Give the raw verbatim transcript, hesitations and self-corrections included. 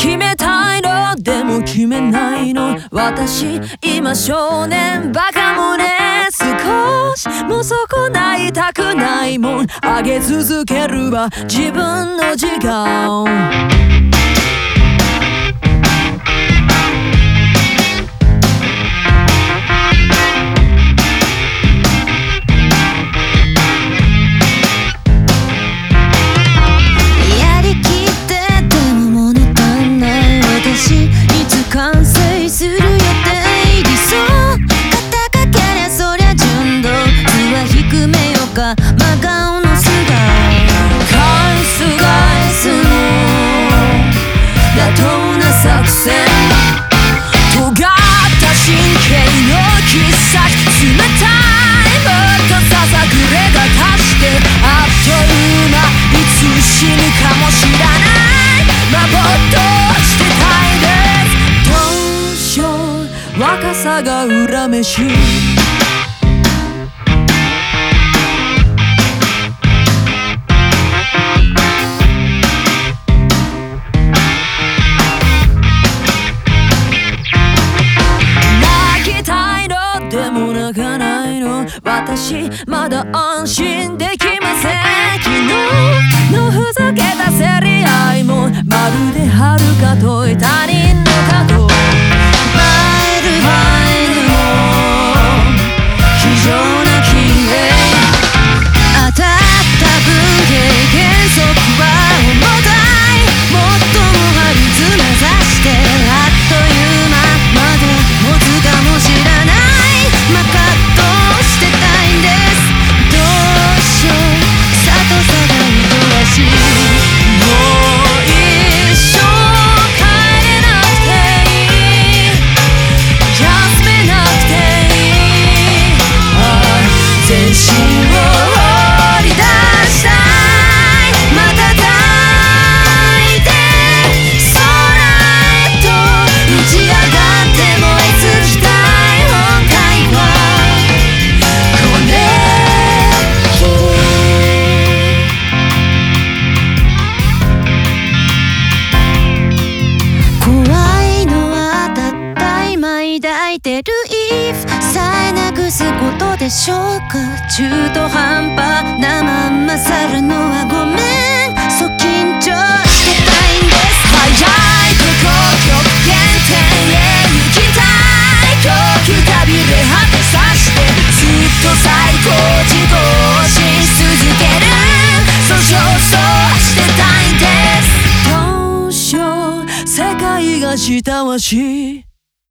決めたいのでも決めないの。私今少年バカもね。少しも損ないたくないもん。あげ続けるわ自分の時間。完成する予定理想肩かけりゃそりゃ純度図は低めよか真顔の素顔返す返すの妥当な作戦尖った神経の切っ先冷たいもっとささくれが足してあっという間いつ死ぬかもしれないまぼっとしてたいです若さが恨めし泣きたいのでも泣かないの。私まだ安心できません。昨日のふざけた競り合いもまるで遥か遠い他人の過去抱いてる if さえなくすことでしょうか。中途半端なまんま去るのはごめん。そう緊張してたいんです。早いとこ極限点へ行きたい。時旅で果てさしてずっと最高自己をし続ける。そうそうしてたいんです。どうしよう世界がしたわし